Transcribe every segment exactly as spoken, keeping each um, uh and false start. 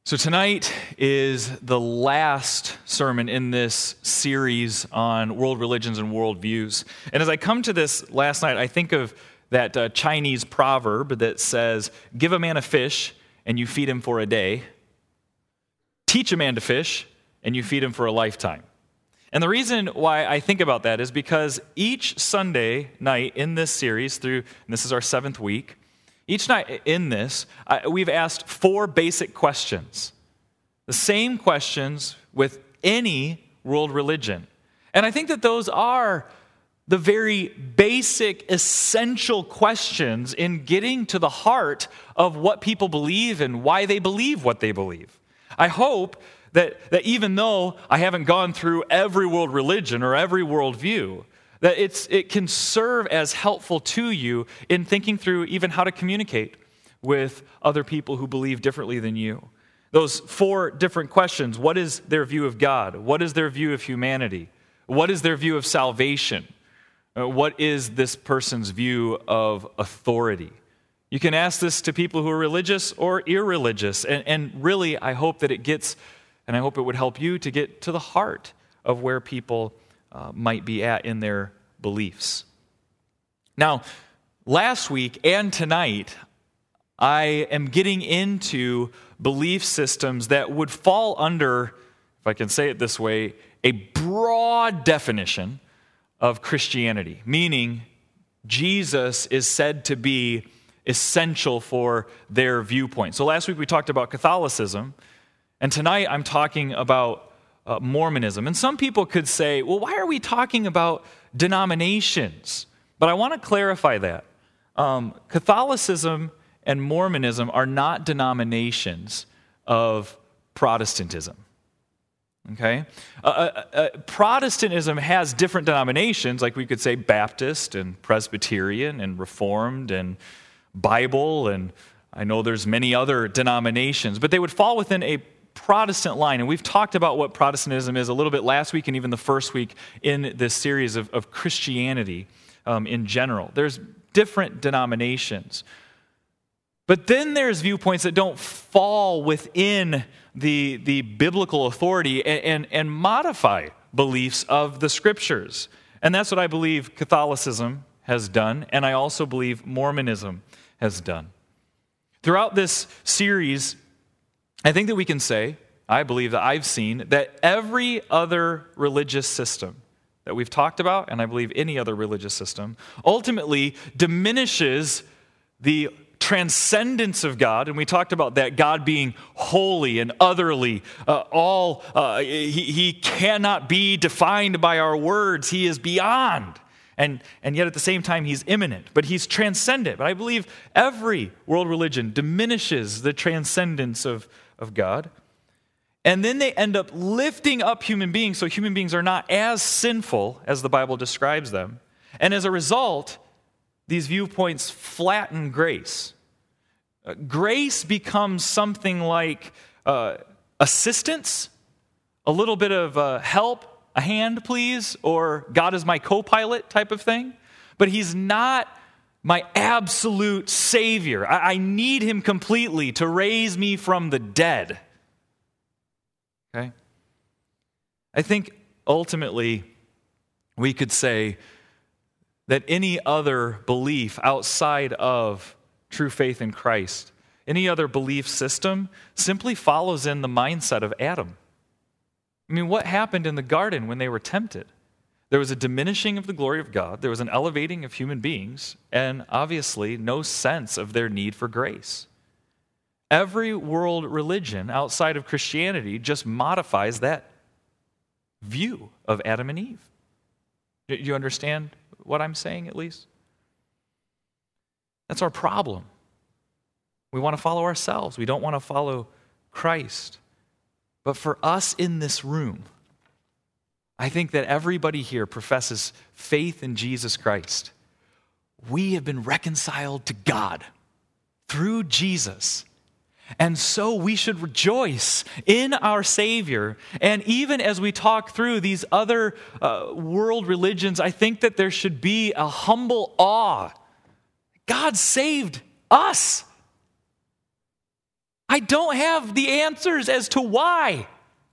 So tonight is the last sermon in this series on world religions and worldviews. And as I come to this last night, I think of that uh, Chinese proverb that says, give a man a fish and you feed him for a day. Teach a man to fish and you feed him for a lifetime. And the reason why I think about that is because each Sunday night in this series, through, and this is our seventh week, each night in this, uh, we've asked four basic questions. The same questions with any world religion. And I think that those are the very basic, essential questions in getting to the heart of what people believe and why they believe what they believe. I hope that, that even though I haven't gone through every world religion or every worldview, that it's, it can serve as helpful to you in thinking through even how to communicate with other people who believe differently than you. Those four different questions: what is their view of God? What is their view of humanity? What is their view of salvation? Uh, what is this person's view of authority? You can ask this to people who are religious or irreligious, and, and really I hope that it gets, and I hope it would help you to get to the heart of where people Uh, might be at in their beliefs. Now, last week and tonight, I am getting into belief systems that would fall under, if I can say it this way, a broad definition of Christianity, meaning Jesus is said to be essential for their viewpoint. So last week we talked about Catholicism, and tonight I'm talking about Uh, Mormonism. And some people could say, well, why are we talking about denominations? But I want to clarify that. Um, Catholicism and Mormonism are not denominations of Protestantism. Okay? Uh, uh, uh, Protestantism has different denominations, like we could say Baptist and Presbyterian and Reformed and Bible, and I know there's many other denominations, but they would fall within a Protestant line. And we've talked about what Protestantism is a little bit last week and even the first week in this series of, of Christianity um, in general. There's different denominations. But then there's viewpoints that don't fall within the, the biblical authority and, and, and modify beliefs of the Scriptures. And that's what I believe Catholicism has done, and I also believe Mormonism has done. Throughout this series, I think that we can say, I believe that I've seen, that every other religious system that we've talked about, and I believe any other religious system, ultimately diminishes the transcendence of God. And we talked about that, God being holy and otherly, uh, all, uh, he, he cannot be defined by our words. He is beyond. And, and yet at the same time, he's immanent, but he's transcendent. But I believe every world religion diminishes the transcendence of of God. And then they end up lifting up human beings so human beings are not as sinful as the Bible describes them. And as a result, these viewpoints flatten grace. Uh, grace becomes something like uh, assistance, a little bit of uh, help, a hand please, or God is my co-pilot type of thing. But he's not my absolute Savior. I, I need him completely to raise me from the dead. Okay? I think ultimately we could say that any other belief outside of true faith in Christ, any other belief system, simply follows in the mindset of Adam. I mean, what happened in the garden when they were tempted? There was a diminishing of the glory of God. There was an elevating of human beings, and obviously no sense of their need for grace. Every world religion outside of Christianity just modifies that view of Adam and Eve. Do you understand what I'm saying, at least? That's our problem. We want to follow ourselves. We don't want to follow Christ. But for us in this room, I think that everybody here professes faith in Jesus Christ. We have been reconciled to God through Jesus. And so we should rejoice in our Savior. And even as we talk through these other uh, world religions, I think that there should be a humble awe. God saved us. I don't have the answers as to why.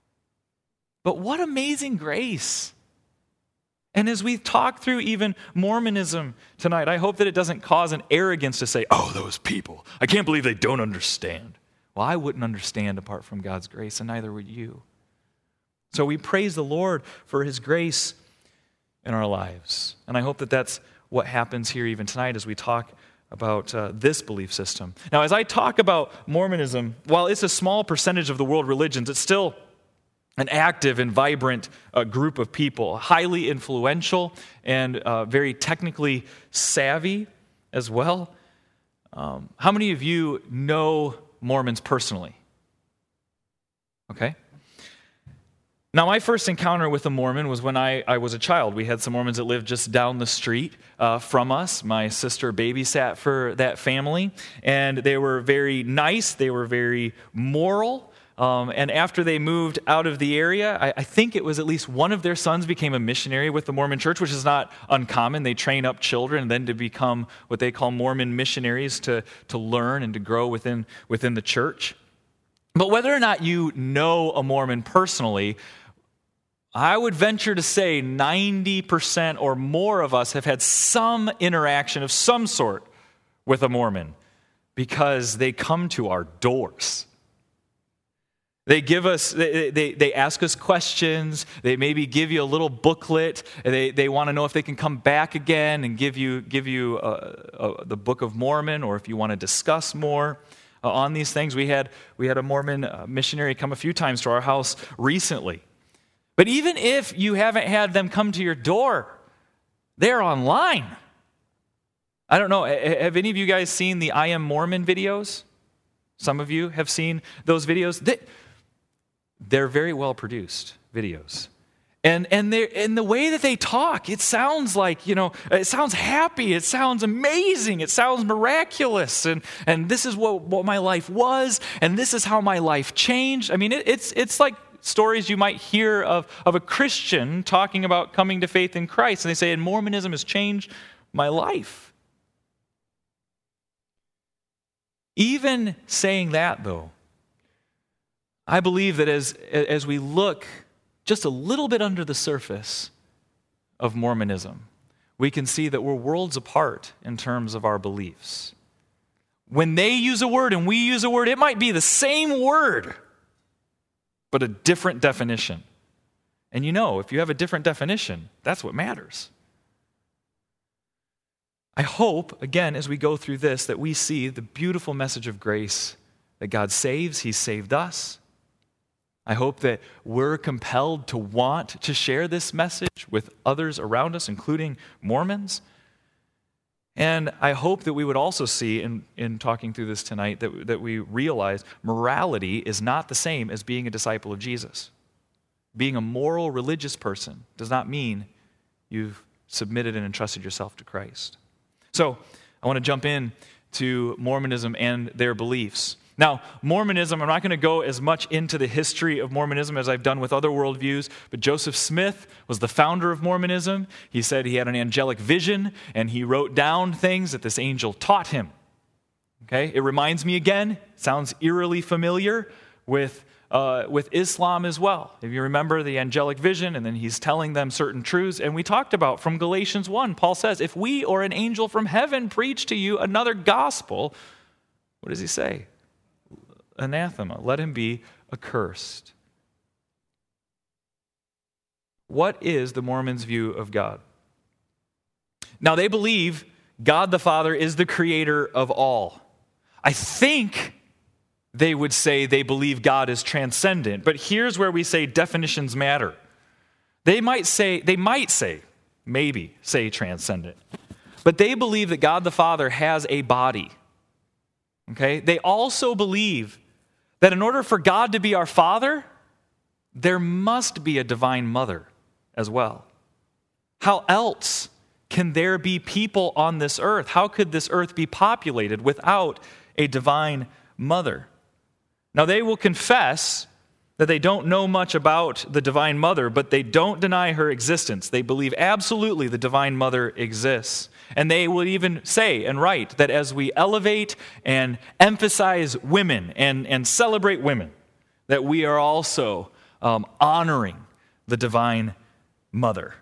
But what amazing grace. And as we talk through even Mormonism tonight, I hope that it doesn't cause an arrogance to say, oh, those people, I can't believe they don't understand. Well, I wouldn't understand apart from God's grace, and neither would you. So we praise the Lord for his grace in our lives. And I hope that that's what happens here even tonight as we talk about uh, this belief system. Now, as I talk about Mormonism, while it's a small percentage of the world religions, it's still an active and vibrant uh, group of people, highly influential and uh, very technically savvy as well. Um, how many of you know Mormons personally? Okay. Now, my first encounter with a Mormon was when I, I was a child. We had some Mormons that lived just down the street uh, from us. My sister babysat for that family, and they were very nice. They were very moral. Um, and after they moved out of the area, I, I think it was at least one of their sons became a missionary with the Mormon church, which is not uncommon. They train up children then to become what they call Mormon missionaries to, to learn and to grow within, within the church. But whether or not you know a Mormon personally, I would venture to say ninety percent or more of us have had some interaction of some sort with a Mormon because they come to our doors. They give us, they, they, they ask us questions, they maybe give you a little booklet, they, they want to know if they can come back again and give you, give you uh, uh, the Book of Mormon, or if you want to discuss more uh, on these things. We had, we had a Mormon uh, missionary come a few times to our house recently. But even if you haven't had them come to your door, they're online. I don't know, have any of you guys seen the I Am Mormon videos? Some of you have seen those videos. They, they're very well produced videos. And and they and the way that they talk, it sounds like, you know, it sounds happy, it sounds amazing, it sounds miraculous, and, and this is what, what my life was, and this is how my life changed. I mean, it, it's it's like stories you might hear of, of a Christian talking about coming to faith in Christ, and they say, and Mormonism has changed my life. Even saying that, though, I believe that as, as we look just a little bit under the surface of Mormonism, we can see that we're worlds apart in terms of our beliefs. When they use a word and we use a word, it might be the same word, but a different definition. And you know, if you have a different definition, that's what matters. I hope, again, as we go through this, that we see the beautiful message of grace that God saves. He's saved us. I hope that we're compelled to want to share this message with others around us, including Mormons. And I hope that we would also see, in, in talking through this tonight, that, that we realize morality is not the same as being a disciple of Jesus. Being a moral, religious person does not mean you've submitted and entrusted yourself to Christ. So I want to jump in to Mormonism and their beliefs. Now, Mormonism, I'm not going to go as much into the history of Mormonism as I've done with other worldviews, but Joseph Smith was the founder of Mormonism. He said he had an angelic vision, and he wrote down things that this angel taught him. Okay, it reminds me again, sounds eerily familiar with uh, with Islam as well. If you remember the angelic vision, and then he's telling them certain truths, and we talked about from Galatians one, Paul says, if we or an angel from heaven preach to you another gospel, what does he say? Anathema, let him be accursed. What is the Mormons' view of God? Now, they believe God the Father is the creator of all. I think they would say they believe God is transcendent, but here's where we say definitions matter. They might say, they might say, maybe say transcendent, but they believe that God the Father has a body. Okay? They also believe that in order for God to be our Father, there must be a divine mother as well. How else can there be people on this earth? How could this earth be populated without a divine mother? Now, they will confess that they don't know much about the Divine Mother, but they don't deny her existence. They believe absolutely the Divine Mother exists. And they will even say and write that as we elevate and emphasize women and, and celebrate women, that we are also um, honoring the Divine Mother.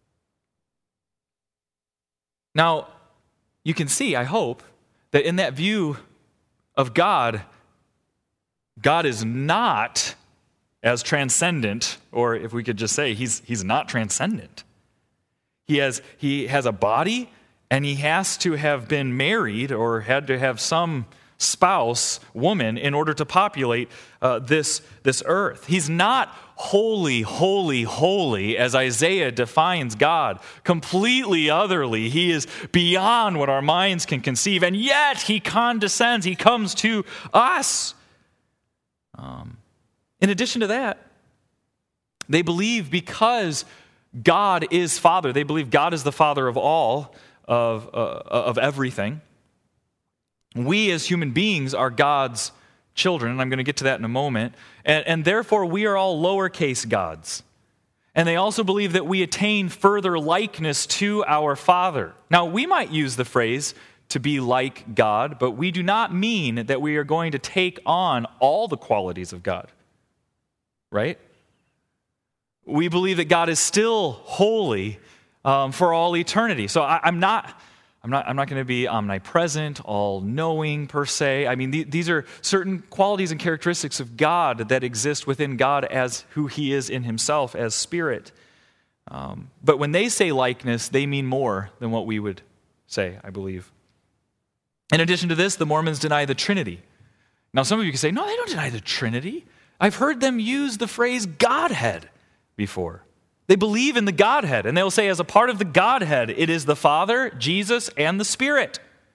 Now, you can see, I hope, that in that view of God, God is not as transcendent, or if we could just say, he's, he's not transcendent. He has, he has a body, and he has to have been married or had to have some spouse, woman, in order to populate uh, this, this earth. He's not holy, holy, holy, as Isaiah defines God, completely otherly. He is beyond what our minds can conceive, and yet he condescends. He comes to us. Um, in addition to that, they believe because God is Father, they believe God is the Father of all, of, uh, of everything. We as human beings are God's children, and I'm going to get to that in a moment, and, and therefore we are all lowercase gods. And they also believe that we attain further likeness to our Father. Now, we might use the phrase to be like God, but we do not mean that we are going to take on all the qualities of God, right? We believe that God is still holy um, for all eternity. So I, I'm not... I'm not, I'm not going to be omnipresent, all-knowing per se. I mean, th- these are certain qualities and characteristics of God that exist within God as who he is in himself as spirit. Um, but when they say likeness, they mean more than what we would say, I believe. In addition to this, the Mormons deny the Trinity. Now, some of you can say, no, they don't deny the Trinity. I've heard them use the phrase Godhead before. They believe in the Godhead, and they'll say as a part of the Godhead, it is the Father, Jesus, and the Spirit.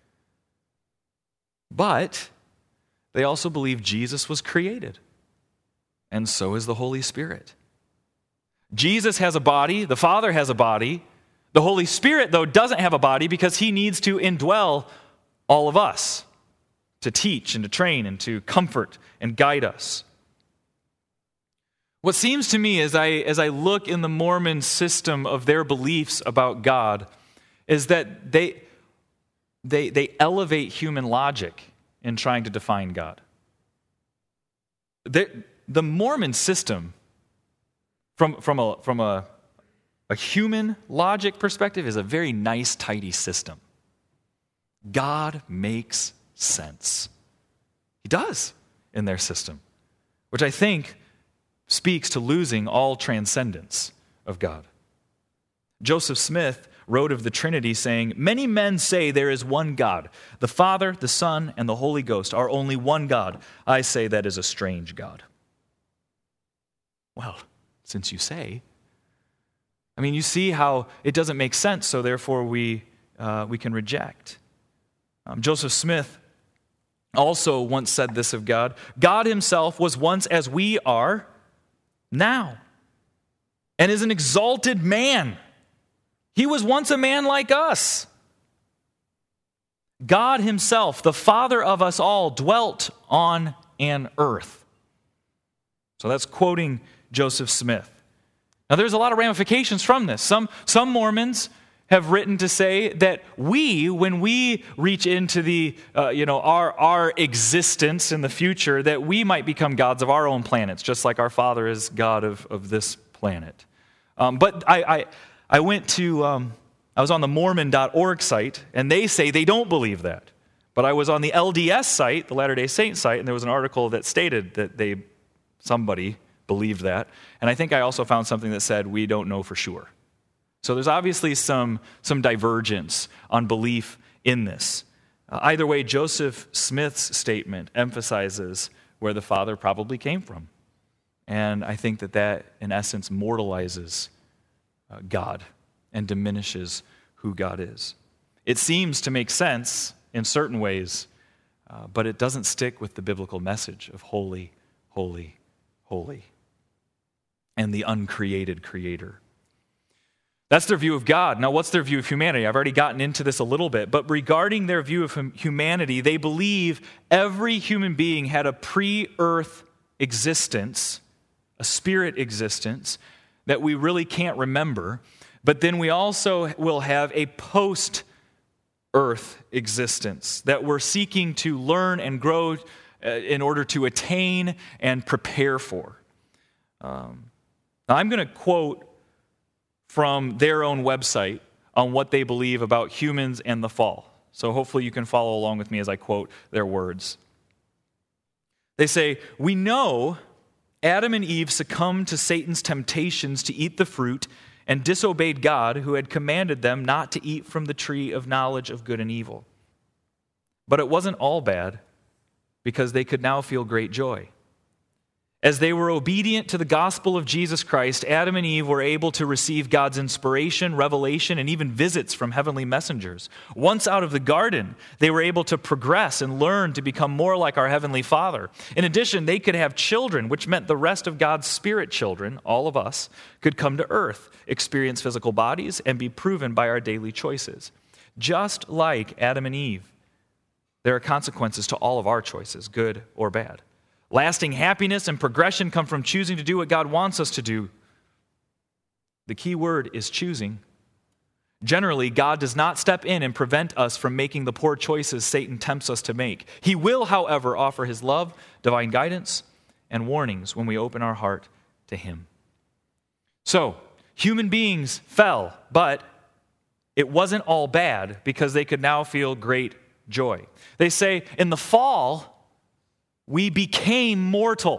But they also believe Jesus was created, and so is the Holy Spirit. Jesus has a body, the Father has a body. The Holy Spirit, though, doesn't have a body because he needs to indwell all of us to teach and to train and to comfort and guide us. What seems to me as I, as I look in the Mormon system of their beliefs about God is that they, they, they elevate human logic in trying to define God. The, the Mormon system, from, from, a, from a, a human logic perspective, is a very nice, tidy system. God makes sense. He does in their system, which I think speaks to losing all transcendence of God. Joseph Smith wrote of the Trinity saying, "Many men say there is one God. The Father, the Son, and the Holy Ghost are only one God. I say that is a strange God." Well, since you say, I mean, you see how it doesn't make sense, so therefore we, uh, we can reject. Um, Joseph Smith also once said this of God: "God himself was once as we are now, and is an exalted man. He was once a man like us. God himself, the Father of us all, dwelt on an earth." So that's quoting Joseph Smith. Now there's a lot of ramifications from this. Some, some Mormons have written to say that we, when we reach into the, uh, you know, our, our existence in the future, that we might become gods of our own planets, just like our Father is God of, of this planet. Um, but I, I, I went to, um, I was on the Mormon dot org site, and they say they don't believe that. But I was on the L D S site, the Latter-day Saint site, and there was an article that stated that they, somebody believed that. And I think I also found something that said, we don't know for sure. So there's obviously some, some divergence on belief in this. Uh, either way, Joseph Smith's statement emphasizes where the Father probably came from. And I think that that, in essence, mortalizes uh, God and diminishes who God is. It seems to make sense in certain ways, uh, but it doesn't stick with the biblical message of holy, holy, holy, and the uncreated Creator. That's their view of God. Now, what's their view of humanity? I've already gotten into this a little bit, but regarding their view of humanity, they believe every human being had a pre-earth existence a spirit existence that we really can't remember, but then we also will have a post-earth existence that we're seeking to learn and grow uh, in order to attain and prepare for. Um, now I'm going to quote from their own website on what they believe about humans and the fall. So hopefully you can follow along with me as I quote their words. They say, "We know Adam and Eve succumbed to Satan's temptations to eat the fruit and disobeyed God, who had commanded them not to eat from the tree of knowledge of good and evil. But it wasn't all bad, because they could now feel great joy. As they were obedient to the gospel of Jesus Christ, Adam and Eve were able to receive God's inspiration, revelation, and even visits from heavenly messengers. Once out of the garden, they were able to progress and learn to become more like our Heavenly Father. In addition, they could have children, which meant the rest of God's spirit children, all of us, could come to earth, experience physical bodies, and be proven by our daily choices. Just like Adam and Eve, there are consequences to all of our choices, good or bad. Lasting happiness and progression come from choosing to do what God wants us to do. The key word is choosing. Generally, God does not step in and prevent us from making the poor choices Satan tempts us to make. He will, however, offer his love, divine guidance, and warnings when we open our heart to him." So, human beings fell, but it wasn't all bad because they could now feel great joy. They say, in the fall, we became mortal.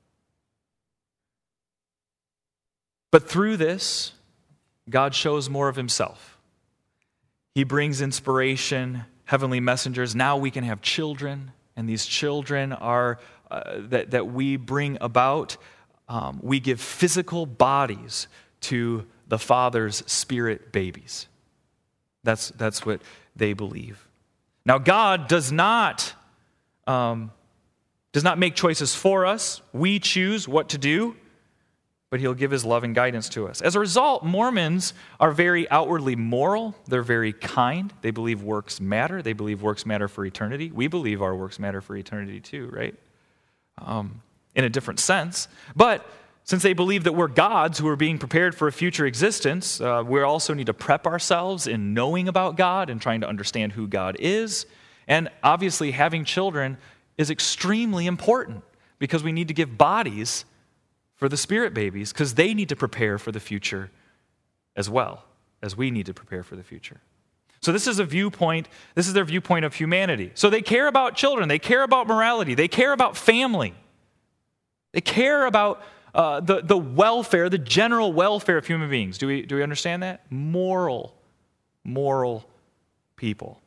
But through this, God shows more of himself. He brings inspiration, heavenly messengers. Now we can have children, and these children are uh, that, that we bring about. Um, we give physical bodies to the Father's spirit babies. That's, that's what they believe. Now, God does not... Um, does not make choices for us. We choose what to do, but he'll give his love and guidance to us. As a result, Mormons are very outwardly moral. They're very kind. They believe works matter. They believe works matter for eternity. We believe our works matter for eternity too, right? Um, in a different sense. But since they believe that we're gods who are being prepared for a future existence, uh, we also need to prep ourselves in knowing about God and trying to understand who God is. And obviously, having children is extremely important because we need to give bodies for the spirit babies because they need to prepare for the future as well as we need to prepare for the future. So this is a viewpoint, this is their viewpoint of humanity. So they care about children, they care about morality, they care about family. They care about uh, the, the welfare, the general welfare of human beings. Do we, do we understand that? Moral, moral people.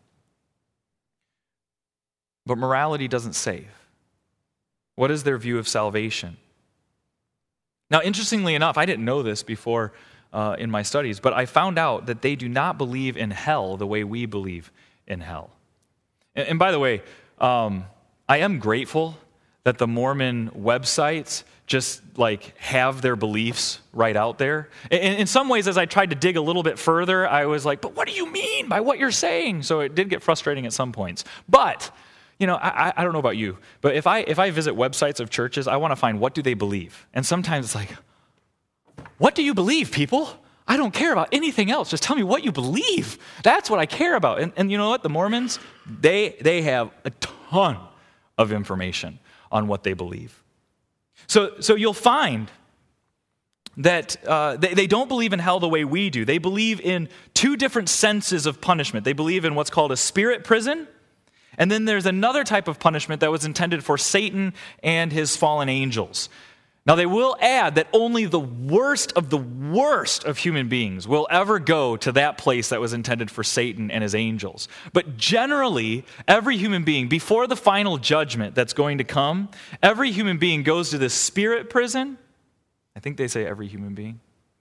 But morality doesn't save. What is their view of salvation? Now, interestingly enough, I didn't know this before uh, in my studies, but I found out that they do not believe in hell the way we believe in hell. And, and by the way, um, I am grateful that the Mormon websites just like have their beliefs right out there. In, in some ways, as I tried to dig a little bit further, I was like, but what do you mean by what you're saying? So it did get frustrating at some points. But you know, I, I don't know about you, but if I if I visit websites of churches, I want to find what do they believe. And sometimes it's like, what do you believe, people? I don't care about anything else. Just tell me what you believe. That's what I care about. And, and you know what? The Mormons, they they have a ton of information on what they believe. So so you'll find that uh, they, they don't believe in hell the way we do. They believe in two different senses of punishment. They believe in what's called a spirit prison. And then there's another type of punishment that was intended for Satan and his fallen angels. Now, they will add that only the worst of the worst of human beings will ever go to that place that was intended for Satan and his angels. But generally, every human being, before the final judgment that's going to come, every human being goes to this spirit prison. I think they say every human being.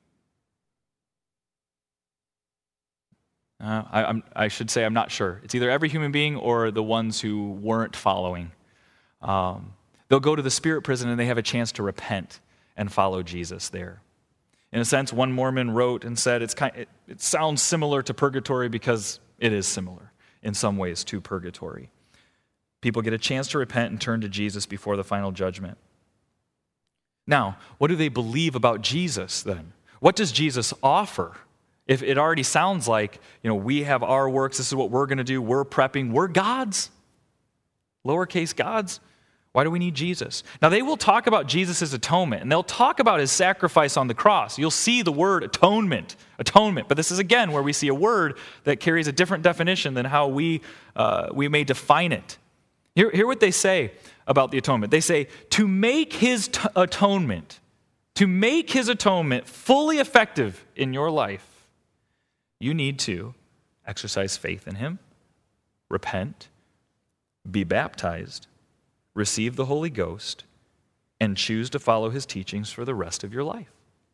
Uh, I, I'm, I should say I'm not sure. It's either every human being or the ones who weren't following. Um, they'll go to the spirit prison and they have a chance to repent and follow Jesus there. In a sense, one Mormon wrote and said it's kind, it, it sounds similar to purgatory because it is similar in some ways to purgatory. People get a chance to repent and turn to Jesus before the final judgment. Now, what do they believe about Jesus then? What does Jesus offer? If it already sounds like, you know, we have our works, this is what we're going to do, we're prepping, we're gods, lowercase gods. Why do we need Jesus? Now, they will talk about Jesus' atonement, and they'll talk about his sacrifice on the cross. You'll see the word atonement, atonement. But this is, again, where we see a word that carries a different definition than how we, uh, we may define it. Hear, hear what they say about the atonement. They say, to make his t- atonement, to make his atonement fully effective in your life, you need to exercise faith in him, repent, be baptized, receive the Holy Ghost, and choose to follow his teachings for the rest of your life.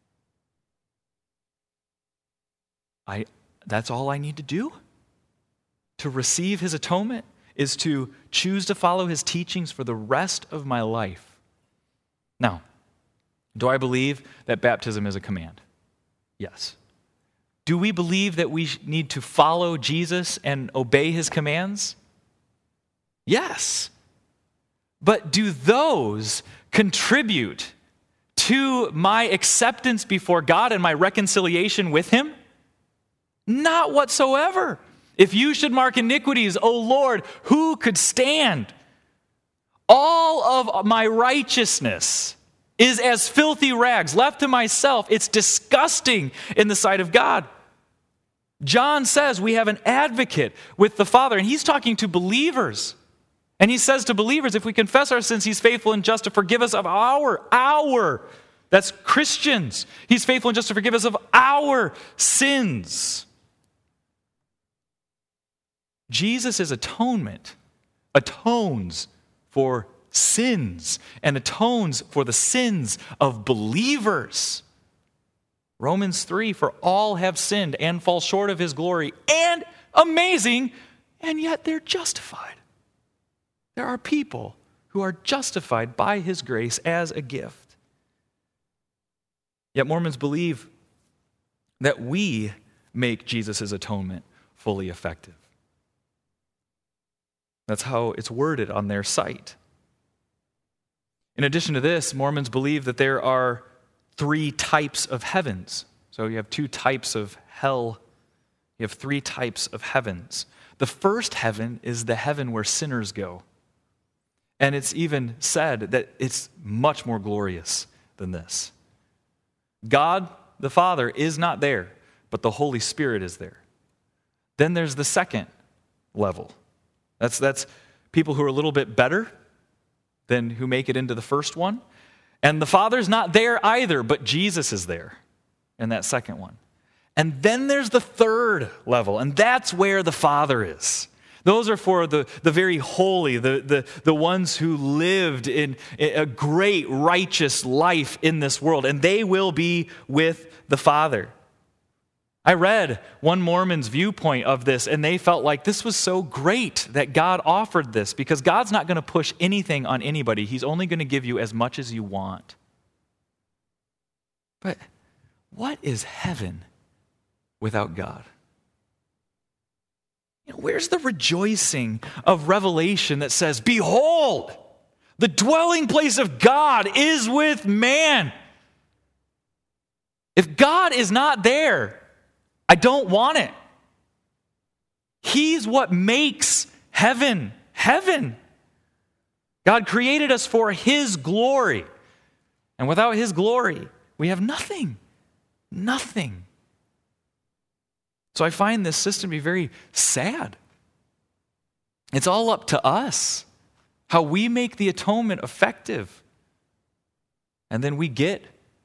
I, that's all I need to do? To receive his atonement is to choose to follow his teachings for the rest of my life. Now, do I believe that baptism is a command? Yes. Do we believe that we need to follow Jesus and obey his commands? Yes. But do those contribute to my acceptance before God and my reconciliation with him? Not whatsoever. If you should mark iniquities, O Lord, who could stand? All of my righteousness is as filthy rags. Left to myself, it's disgusting in the sight of God. John says we have an advocate with the Father, and he's talking to believers. And he says to believers, if we confess our sins, he's faithful and just to forgive us of our, our, that's Christians. He's faithful and just to forgive us of our sins. Jesus' atonement atones for sins and atones for the sins of believers. Romans three, for all have sinned and fall short of his glory, and amazing, and yet they're justified. There are people who are justified by his grace as a gift. Yet Mormons believe that we make Jesus' atonement fully effective. That's how it's worded on their site. In addition to this, Mormons believe that there are three types of heavens. So you have two types of hell. You have three types of heavens. The first heaven is the heaven where sinners go. And it's even said that it's much more glorious than this. God, the Father, is not there, but the Holy Spirit is there. Then there's the second level. That's, that's people who are a little bit better than who make it into the first one. And the Father's not there either, but Jesus is there in that second one. And then there's the third level, and that's where the Father is. Those are for the, the very holy, the, the, the ones who lived in a great righteous life in this world, and they will be with the Father. I read one Mormon's viewpoint of this, and they felt like this was so great that God offered this, because God's not going to push anything on anybody. He's only going to give you as much as you want. But what is heaven without God? You know, where's the rejoicing of Revelation that says, behold, the dwelling place of God is with man? If God is not there, I don't want it. He's what makes heaven heaven. God created us for his glory. And without his glory, we have nothing. Nothing. So I find this system to be very sad. It's all up to us, how we make the atonement effective. And then we get,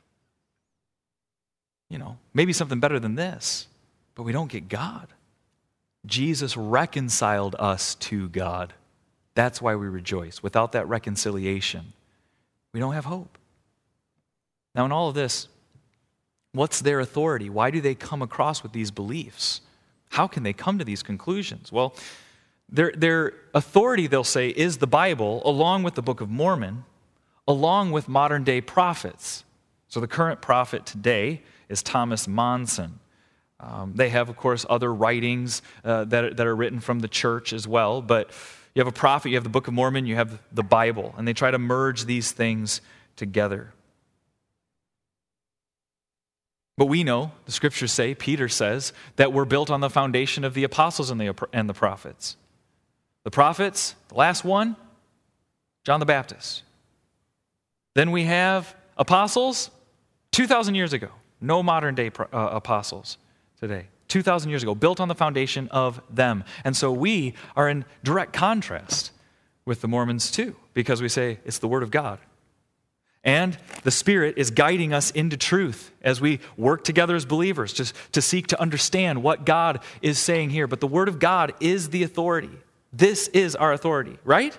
you know, maybe something better than this, but we don't get God. Jesus reconciled us to God. That's why we rejoice. Without that reconciliation, we don't have hope. Now, in all of this, what's their authority? Why do they come across with these beliefs? How can they come to these conclusions? Well, their, their authority, they'll say, is the Bible, along with the Book of Mormon, along with modern-day prophets. So the current prophet today is Thomas Monson. Um, they have, of course, other writings uh, that, are, that are written from the church as well, but you have a prophet, you have the Book of Mormon, you have the Bible, and they try to merge these things together. But we know, the scriptures say, Peter says, that we're built on the foundation of the apostles and the, and the prophets. The prophets, the last one, John the Baptist. Then we have apostles two thousand years ago. No modern day uh, apostles today. two thousand years ago, built on the foundation of them. And so we are in direct contrast with the Mormons too, because we say it's the Word of God. And the Spirit is guiding us into truth as we work together as believers just to seek to understand what God is saying here. But the Word of God is the authority. This is our authority, right?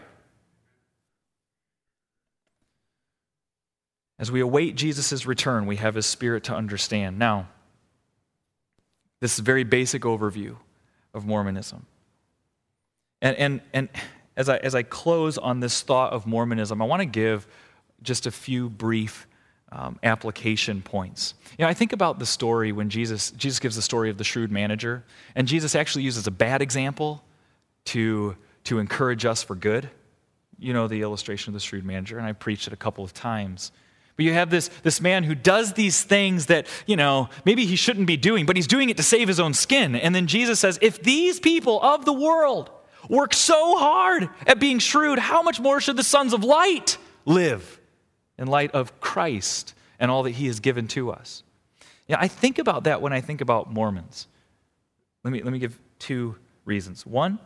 As we await Jesus' return, we have His Spirit to understand. Now, this is a very basic overview of Mormonism. And, and, and as I, as I close on this thought of Mormonism, I want to give just a few brief um, application points. You know, I think about the story when Jesus, Jesus gives the story of the shrewd manager, and Jesus actually uses a bad example to, to encourage us for good. You know the illustration of the shrewd manager, and I preached it a couple of times. But you have this, this man who does these things that, you know, maybe he shouldn't be doing, but he's doing it to save his own skin. And then Jesus says, if these people of the world work so hard at being shrewd, how much more should the sons of light live in light of Christ and all that He has given to us? Yeah, I think about that when I think about Mormons. Let me, let me give two reasons. One,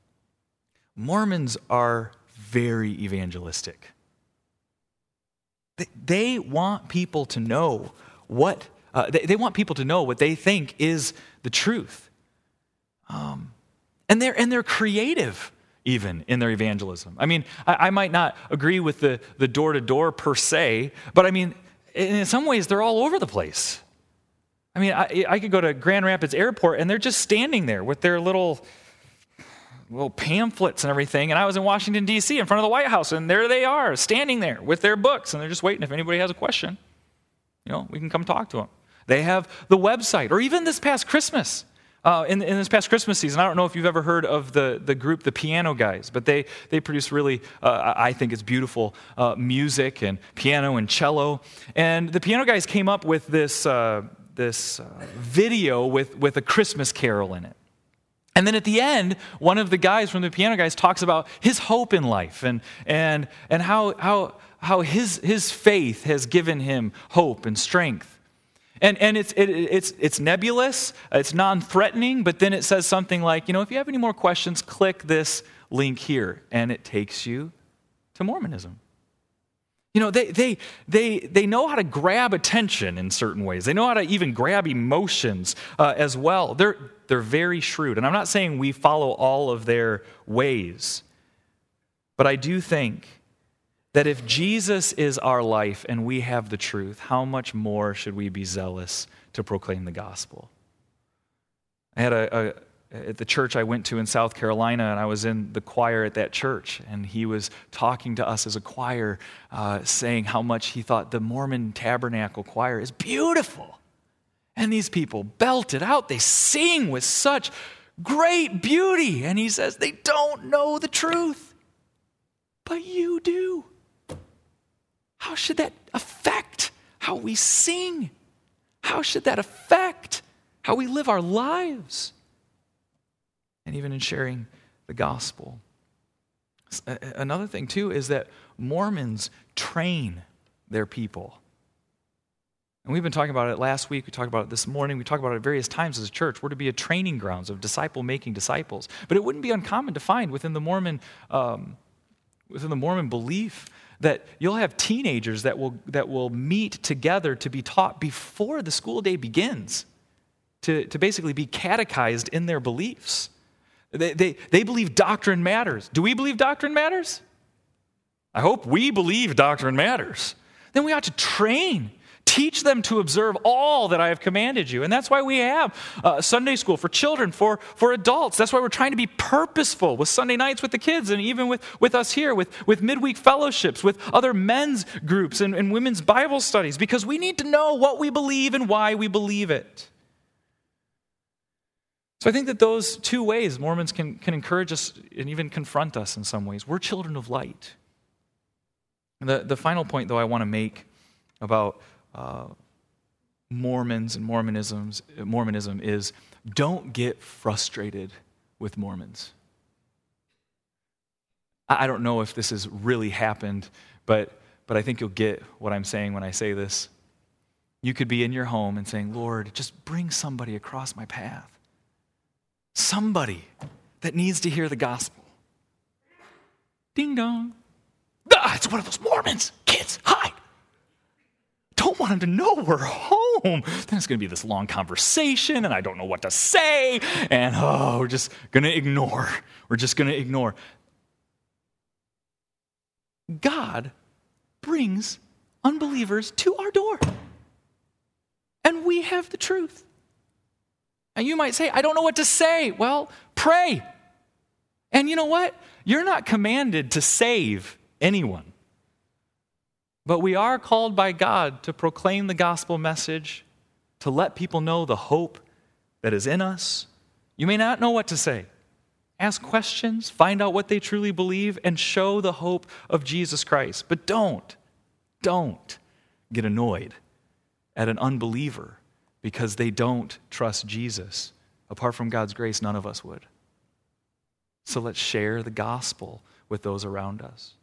Mormons are very evangelistic. They, they want people to know what, uh, they, they want people to know what they think is the truth. Um, and they're, and they're creative even in their evangelism. I mean, I, I might not agree with the, the door-to-door per se, but I mean, in some ways, they're all over the place. I mean, I, I could go to Grand Rapids Airport, and they're just standing there with their little, little pamphlets and everything, and I was in Washington, D C in front of the White House, and there they are, standing there with their books, and they're just waiting. If anybody has a question, you know, we can come talk to them. They have the website, or even this past Christmas, Uh, in, in this past Christmas season, I don't know if you've ever heard of the, the group, the Piano Guys, but they, they produce really, uh, I think it's beautiful uh, music and piano and cello. And the Piano Guys came up with this, uh, this uh, video with, with a Christmas carol in it. And then at the end, one of the guys from the Piano Guys talks about his hope in life and, and, and how, how, how his, his faith has given him hope and strength. And and it's it, it's it's nebulous, it's non-threatening, but then it says something like, you know, if you have any more questions, click this link here, and it takes you to Mormonism. You know, they they they they know how to grab attention in certain ways. They know how to even grab emotions uh, as well. They're they're very shrewd, and I'm not saying we follow all of their ways, but I do think that if Jesus is our life and we have the truth, how much more should we be zealous to proclaim the gospel? I had a, a at the church I went to in South Carolina, and I was in the choir at that church, and he was talking to us as a choir, uh, saying how much he thought the Mormon Tabernacle Choir is beautiful. And these people belt it out. They sing with such great beauty. And he says, they don't know the truth, but you do. How should that affect how we sing? How should that affect how we live our lives? And even in sharing the gospel. Another thing, too, is that Mormons train their people. And we've been talking about it last week. We talked about it this morning. We talked about it at various times as a church. We're to be a training grounds of disciple-making disciples. But it wouldn't be uncommon to find within the Mormon, um, within the Mormon belief that you'll have teenagers that will that will meet together to be taught before the school day begins, to, to basically be catechized in their beliefs. They, they, they believe doctrine matters. Do we believe doctrine matters? I hope we believe doctrine matters. Then we ought to train, teach them to observe all that I have commanded you. And that's why we have uh, Sunday school for children, for, for adults. That's why we're trying to be purposeful with Sunday nights with the kids, and even with, with us here, with, with midweek fellowships, with other men's groups and, and women's Bible studies, because we need to know what we believe and why we believe it. So I think that those two ways Mormons can, can encourage us and even confront us in some ways. We're children of light. And the, the final point, though, I want to make about uh, Mormons and Mormonisms, Mormonism is don't get frustrated with Mormons. I don't know if this has really happened, but, but I think you'll get what I'm saying when I say this. You could be in your home and saying, Lord, just bring somebody across my path. Somebody that needs to hear the gospel. Ding dong. Ah, it's one of those Mormons. Kids, hide. Don't want them to know we're home. Then it's going to be this long conversation, and I don't know what to say, and oh, we're just going to ignore. We're just going to ignore. God brings unbelievers to our door, and we have the truth. And you might say, I don't know what to say. Well, pray. And you know what? You're not commanded to save anyone. But we are called by God to proclaim the gospel message, to let people know the hope that is in us. You may not know what to say. Ask questions, find out what they truly believe, and show the hope of Jesus Christ. But don't, don't get annoyed at an unbeliever because they don't trust Jesus. Apart from God's grace, none of us would. So let's share the gospel with those around us.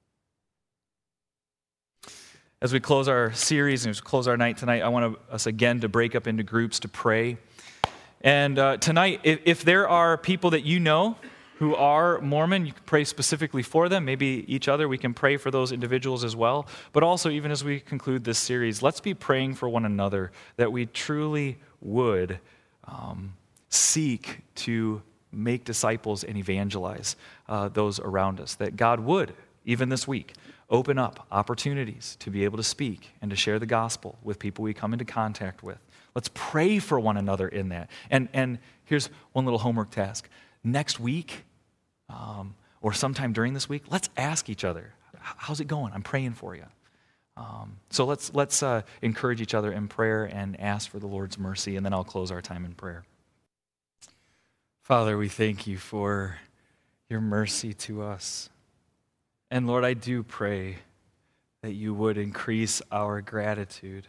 As we close our series and as we close our night tonight, I want us again to break up into groups to pray. And uh, tonight, if, if there are people that you know who are Mormon, you can pray specifically for them. Maybe each other, we can pray for those individuals as well. But also, even as we conclude this series, let's be praying for one another that we truly would um, seek to make disciples and evangelize uh, those around us. That God would, even this week, open up opportunities to be able to speak and to share the gospel with people we come into contact with. Let's pray for one another in that. And and here's one little homework task. Next week, um, or sometime during this week, let's ask each other, how's it going? I'm praying for you. Um, so let's let's uh, encourage each other in prayer and ask for the Lord's mercy, and then I'll close our time in prayer. Father, we thank you for your mercy to us. And Lord, I do pray that you would increase our gratitude,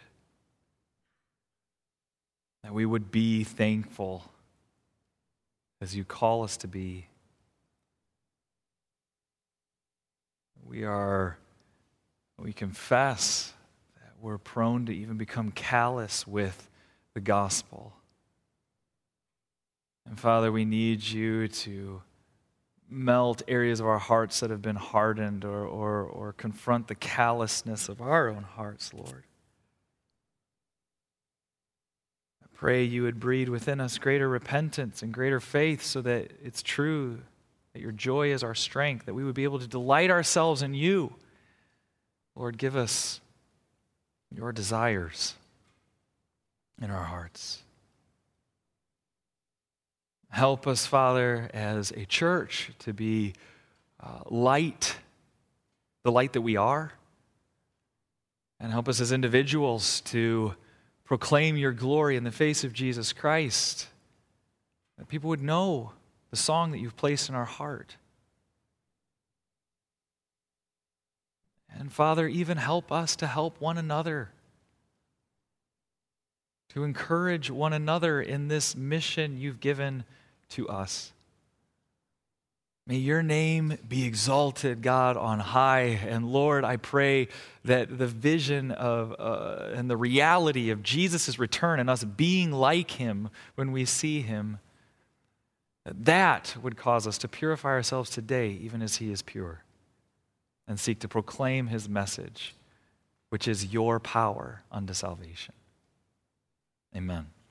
that we would be thankful as you call us to be. We are, we confess that we're prone to even become callous with the gospel. And Father, we need you to melt areas of our hearts that have been hardened or, or, or confront the callousness of our own hearts, Lord. I pray you would breed within us greater repentance and greater faith so that it's true that your joy is our strength, that we would be able to delight ourselves in you. Lord, give us your desires in our hearts. Help us, Father, as a church to be uh, light, the light that we are. And help us as individuals to proclaim your glory in the face of Jesus Christ. That people would know the song that you've placed in our heart. And Father, even help us to help one another. To encourage one another in this mission you've given to us. May your name be exalted, God, on high. And Lord, I pray that the vision of uh, and the reality of Jesus' return and us being like him when we see him, that would cause us to purify ourselves today, even as he is pure, and seek to proclaim his message, which is your power unto salvation. Amen.